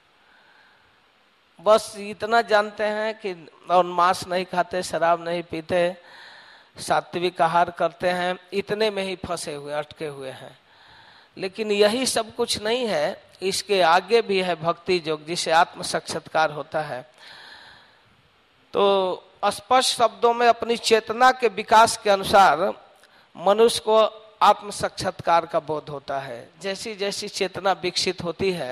बस इतना जानते हैं कि, और मांस नहीं खाते, शराब नहीं पीते, सात्विक आहार करते हैं, इतने में ही फंसे हुए, अटके हुए हैं। लेकिन यही सब कुछ नहीं है, इसके आगे भी है भक्ति योग, जिसे आत्म साक्षात्कार होता है। तो स्पष्ट शब्दों में अपनी चेतना के विकास के अनुसार मनुष्य को आत्म साक्षात्कार का बोध होता है। जैसी जैसी चेतना विकसित होती है,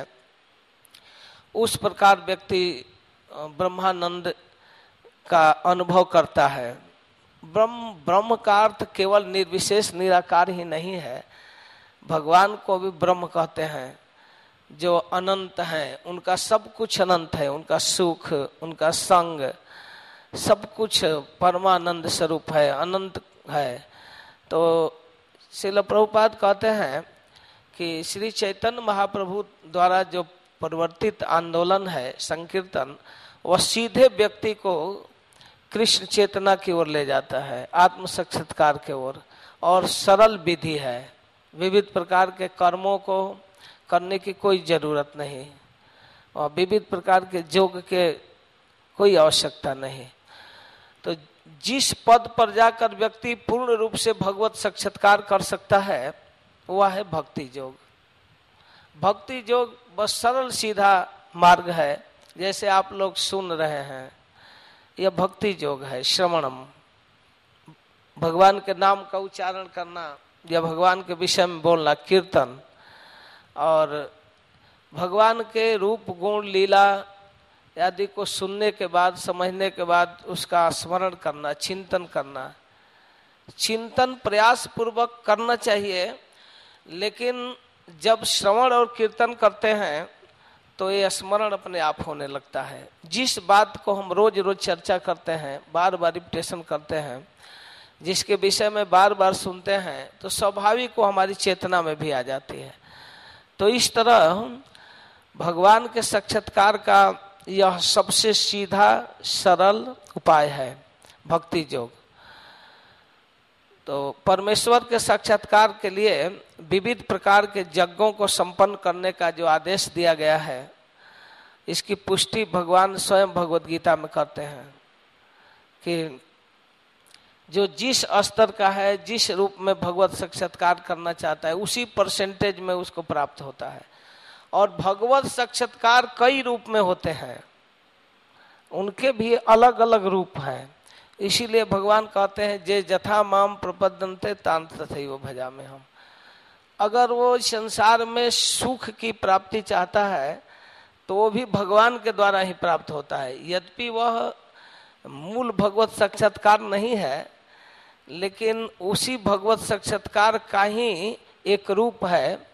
उस प्रकार व्यक्ति ब्रह्मानंद का अनुभव करता है। ब्रह्म का अर्थ केवल निर्विशेष निराकार ही नहीं है, भगवान को भी ब्रह्म कहते हैं। जो अनंत हैं, उनका सब कुछ अनंत है, उनका सुख, उनका संग, सब कुछ परमानंद स्वरूप है, अनंत है। तो श्रील प्रभुपाद कहते हैं कि श्री चैतन्य महाप्रभु द्वारा जो परिवर्तित आंदोलन है संकीर्तन, वह सीधे व्यक्ति को कृष्ण चेतना की ओर ले जाता है, आत्म साक्षात्कार की ओर, और सरल विधि है। विविध प्रकार के कर्मों को करने की कोई जरूरत नहीं, और विविध प्रकार के योग के कोई आवश्यकता नहीं। तो जिस पद पर जाकर व्यक्ति पूर्ण रूप से भगवत साक्षात्कार कर सकता है, वह है भक्ति योग। भक्ति योग बस सरल सीधा मार्ग है, जैसे आप लोग सुन रहे हैं, यह भक्ति योग है। श्रवणम, भगवान के नाम का उच्चारण करना, या भगवान के विषय में बोलना, कीर्तन, और भगवान के रूप गुण लीला आदि को सुनने के बाद, समझने के बाद उसका स्मरण करना, चिंतन करना। चिंतन प्रयास पूर्वक करना चाहिए, लेकिन जब श्रवण और कीर्तन करते हैं तो ये स्मरण अपने आप होने लगता है। जिस बात को हम रोज रोज चर्चा करते हैं, बार बार रिपीटेशन करते हैं, जिसके विषय में बार बार सुनते हैं, तो स्वाभाविक वो हमारी चेतना में भी आ जाती है। तो इस तरह भगवान के साक्षात्कार का यह सबसे सीधा सरल उपाय है भक्ति योग। तो परमेश्वर के साक्षात्कार के लिए विविध प्रकार के यज्ञों को संपन्न करने का जो आदेश दिया गया है, इसकी पुष्टि भगवान स्वयं भगवद गीता में करते हैं कि जो जिस स्तर का है, जिस रूप में भगवत साक्षात्कार करना चाहता है, उसी परसेंटेज में उसको प्राप्त होता है। और भगवत साक्षात्कार कई रूप में होते हैं, उनके भी अलग अलग रूप हैं। इसीलिए भगवान कहते हैं जे जथा माम प्रपद्यन्ते तां तथैव भजामि हम। अगर वो संसार में सुख की प्राप्ति चाहता है तो वो भी भगवान के द्वारा ही प्राप्त होता है। यद्यपि वह मूल भगवत साक्षात्कार नहीं है, लेकिन उसी भगवत साक्षात्कार का ही एक रूप है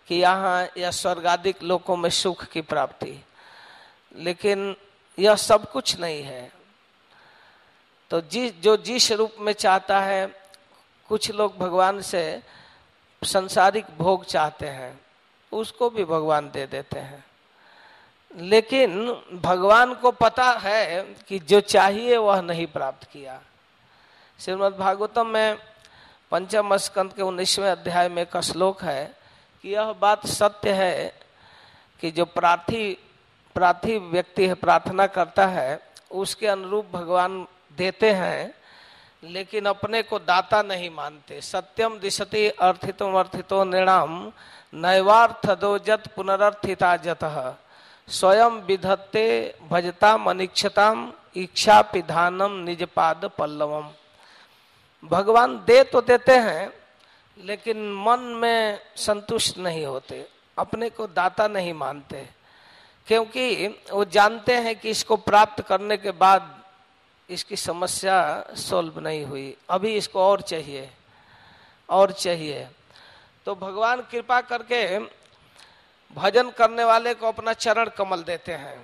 कि यहाँ या स्वर्गादिक लोकों में सुख की प्राप्ति, लेकिन यह सब कुछ नहीं है। तो जो जिस रूप में चाहता है, कुछ लोग भगवान से संसारिक भोग चाहते हैं, उसको भी भगवान दे देते हैं, लेकिन भगवान को पता है कि जो चाहिए वह नहीं प्राप्त किया। श्रीमद् भागवतम में पंचम स्कंद के 19वें अध्याय में एक श्लोक है कि यह बात सत्य है कि जो प्रार्थी व्यक्ति है, प्रार्थना करता है, उसके अनुरूप भगवान देते हैं, लेकिन अपने को दाता नहीं मानते। सत्यम दिशति अर्थितम अर्थितो नृणाम नैवार्थ दोजत पुनरर्थिता जतः स्वयं विधत्ते भजताम अनिक्षताम इच्छा पिधानम निजपाद पल्लवम। भगवान दे तो देते हैं, लेकिन मन में संतुष्ट नहीं होते, अपने को दाता नहीं मानते, क्योंकि वो जानते हैं कि इसको प्राप्त करने के बाद इसकी समस्या सॉल्व नहीं हुई, अभी इसको और चाहिए और चाहिए। तो भगवान कृपा करके भजन करने वाले को अपना चरण कमल देते हैं।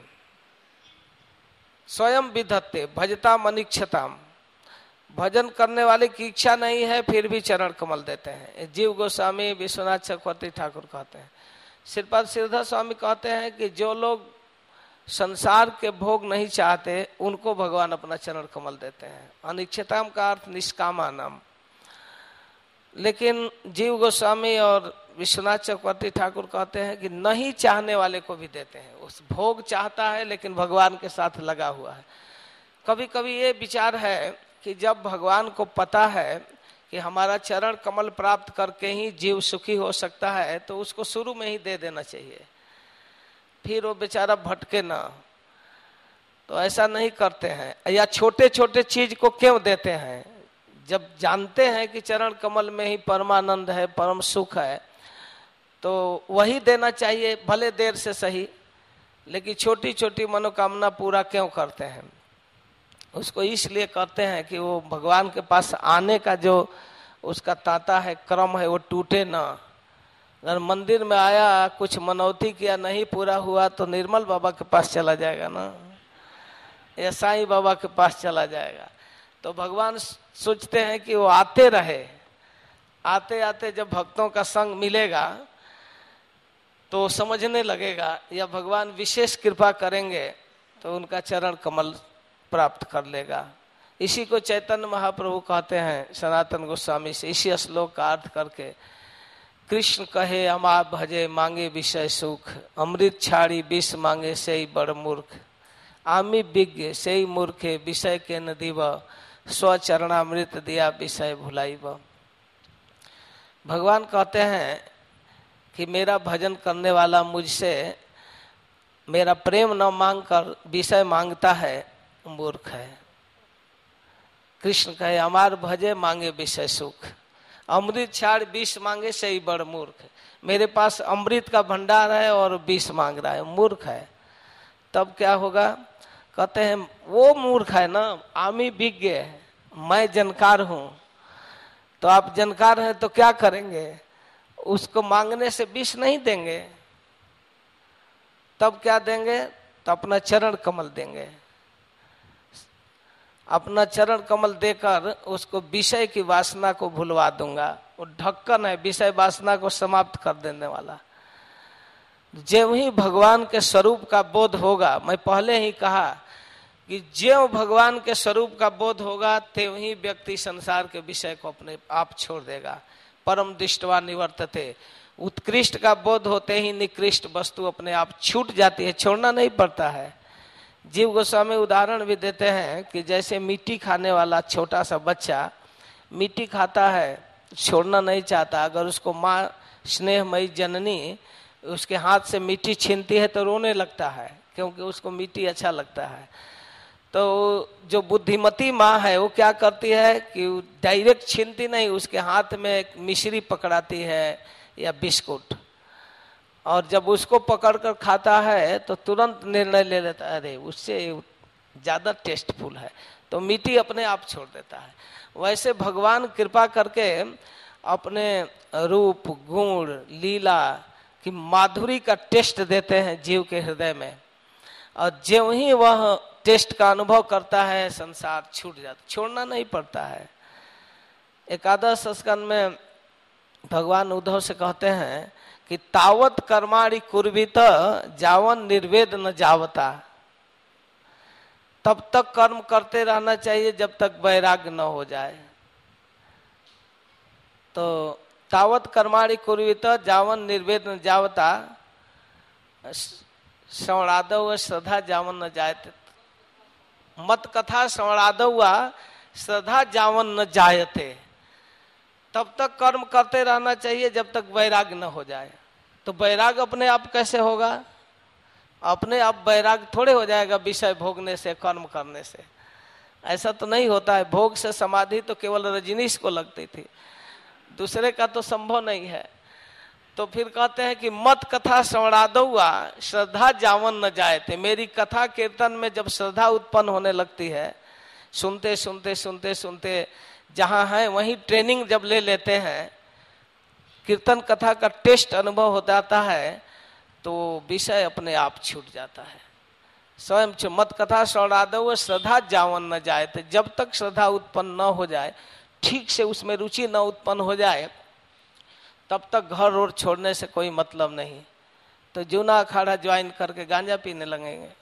स्वयं विधत्ते भजताम अनिक्षताम, भजन करने वाले की इच्छा नहीं है फिर भी चरण कमल देते हैं। जीव गोस्वामी, विश्वनाथ चक्रवर्ती ठाकुर कहते हैं, श्रीपाद श्रीधर स्वामी कहते हैं कि जो लोग संसार के भोग नहीं चाहते उनको भगवान अपना चरण कमल देते हैं। अनिक्षताम का अर्थ निष्कामा नाम। लेकिन जीव गोस्वामी और विश्वनाथ चक्रवर्ती ठाकुर कहते हैं कि नहीं चाहने वाले को भी देते हैं। उस भोग चाहता है लेकिन भगवान के साथ लगा हुआ है। कभी कभी ये विचार है कि जब भगवान को पता है कि हमारा चरण कमल प्राप्त करके ही जीव सुखी हो सकता है, तो उसको शुरू में ही दे देना चाहिए, फिर वो बेचारा भटके ना। तो ऐसा नहीं करते हैं। या छोटे छोटे चीज को क्यों देते हैं? जब जानते हैं कि चरण कमल में ही परमानंद है, परम सुख है, तो वही देना चाहिए, भले देर से सही। लेकिन छोटी छोटी मनोकामना पूरा क्यों करते हैं? उसको इसलिए करते हैं कि वो भगवान के पास आने का जो उसका तांता है, क्रम है, वो टूटे ना। अगर मंदिर में आया, कुछ मनौती किया, नहीं पूरा हुआ तो निर्मल बाबा के पास चला जाएगा ना, या साईं बाबा के पास चला जाएगा। तो भगवान सोचते हैं कि वो आते रहे, आते आते जब भक्तों का संग मिलेगा तो समझने लगेगा, या भगवान विशेष कृपा करेंगे तो उनका चरण कमल प्राप्त कर लेगा। इसी को चैतन्य महाप्रभु कहते हैं सनातन गोस्वामी से, इसी श्लोक का अर्थ करके, कृष्ण कहे अमा भजे मांगे विषय सुख, अमृत छाड़ी विष मांगे से बड़ मूर्ख, आमी विज्ञ से मूर्खे विषय के न दीव, स्वचरणामृत दिया विषय भुलाइब। भगवान कहते हैं कि मेरा भजन करने वाला मुझसे मेरा प्रेम न मांगकर विषय मांगता है, मूर्ख है। कृष्ण कहे अमार भजे मांगे विषय सुख, अमृत छाड़ विष मांगे से ही बड़ मूर्ख। मेरे पास अमृत का भंडार है और विष मांग रहा है, मूर्ख है। तब क्या होगा? कहते हैं वो मूर्ख है ना, आमी विज्ञ है, मैं जानकार हूं। तो आप जानकार हैं तो क्या करेंगे? उसको मांगने से विष नहीं देंगे, तब क्या देंगे? तो अपना चरण कमल देंगे। अपना चरण कमल देकर उसको विषय की वासना को भुलवा दूंगा। वो ढक्कन है विषय वासना को समाप्त कर देने वाला। ज्यों ही भगवान के स्वरूप का बोध होगा, मैं पहले ही कहा कि ज्यों भगवान के स्वरूप का बोध होगा त्यों ही व्यक्ति संसार के विषय को अपने आप छोड़ देगा। परम दृष्टवा निवर्तते, उत्कृष्ट का बोध होते ही निकृष्ट वस्तु अपने आप छूट जाती है, छोड़ना नहीं पड़ता है। जीव गोस्वामी उदाहरण भी देते हैं कि जैसे मिट्टी खाने वाला छोटा सा बच्चा मिट्टी खाता है, छोड़ना नहीं चाहता। अगर उसको माँ स्नेहमयी जननी उसके हाथ से मिट्टी छीनती है तो रोने लगता है, क्योंकि उसको मिट्टी अच्छा लगता है। तो जो बुद्धिमती माँ है वो क्या करती है कि डायरेक्ट छीनती नहीं, उसके हाथ में एक मिश्री पकड़ाती है या बिस्कुट, और जब उसको पकड़कर खाता है तो तुरंत निर्णय ले लेता है, अरे उससे ज्यादा टेस्टफुल है, तो मिट्टी अपने आप छोड़ देता है। वैसे भगवान कृपा करके अपने रूप, गुण, लीला कि माधुरी का टेस्ट देते हैं जीव के हृदय में, और जो ही वह टेस्ट का अनुभव करता है संसार छूट जाता, छोड़ना नहीं पड़ता है। एकादश स्कंद में भगवान उद्धव से कहते हैं कि तावत कर्माणि कुर्वीत जावन निर्वेद न जावता, तब तक कर्म करते रहना चाहिए जब तक वैराग्य न हो जाए। तो तावत कर्माणि कुर्वीत जावन निर्वेद न जावता श्रवणादौ श्रद्धा जावन न जायते, मत कथा श्रवणादौ श्रद्धा जावन न जायते, तब तक कर्म करते रहना चाहिए जब तक वैराग्य न हो जाए। तो वैराग्य अपने आप कैसे होगा? अपने आप वैराग्य थोड़े हो जाएगा विषय भोगने से, कर्म करने से, ऐसा तो नहीं होता है। भोग से समाधि तो केवल रजनीश को लगती थी, दूसरे का तो संभव नहीं है। तो फिर कहते हैं कि मत कथा श्रवणादौआ श्रद्धा जावन न जायते, मेरी कथा कीर्तन में जब श्रद्धा उत्पन्न होने लगती है, सुनते सुनते सुनते सुनते जहां है वहीं ट्रेनिंग जब ले लेते हैं, कीर्तन कथा का टेस्ट अनुभव हो जाता है, तो विषय अपने आप छूट जाता है स्वयं। मत कथा श्रवणादौ श्रद्धा जावन न जायते, जब तक श्रद्धा उत्पन्न न हो जाए, ठीक से उसमें रुचि न उत्पन्न हो जाए, तब तक घर और छोड़ने से कोई मतलब नहीं। तो जूना अखाड़ा ज्वाइन करके गांजा पीने लगेंगे,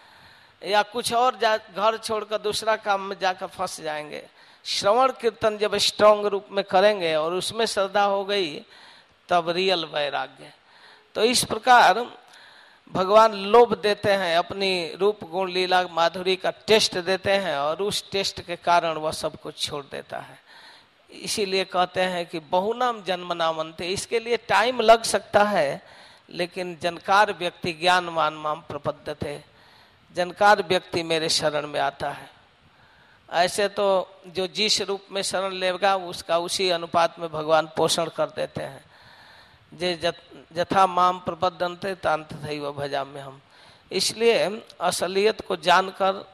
या कुछ और घर छोड़कर दूसरा काम में जाकर फंस जाएंगे। श्रवण कीर्तन जब स्ट्रांग रूप में करेंगे और उसमें श्रद्धा हो गई, तब रियल वैराग्य। तो इस प्रकार भगवान लोभ देते हैं, अपनी रूप गुण लीला माधुरी का टेस्ट देते हैं, और उस टेस्ट के कारण वह सब कुछ छोड़ देता है। इसीलिए कहते हैं कि बहुनाम जन्म नामन्ते, इसके लिए टाइम लग सकता है, लेकिन जनकार व्यक्ति ज्ञानवान माम प्रपद्यते, जनकार व्यक्ति मेरे शरण में आता है। ऐसे तो जो जिस रूप में शरण लेगा उसका उसी अनुपात में भगवान पोषण कर देते हैं। जे जथा माम प्रपद्यन्ते तांतथैव भजाम्य हम। इसलिए असलियत को जानकर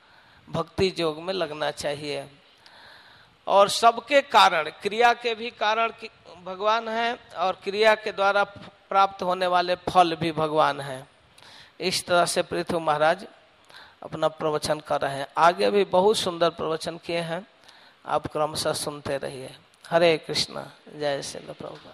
भक्ति योग में लगना चाहिए। और सबके कारण, क्रिया के भी कारण भगवान है, और क्रिया के द्वारा प्राप्त होने वाले फल भी भगवान है। इस तरह से पृथु महाराज अपना प्रवचन कर रहे हैं। आगे भी बहुत सुंदर प्रवचन किए हैं, आप क्रमशः सुनते रहिए। हरे कृष्णा, जय श्री प्रभुपाद।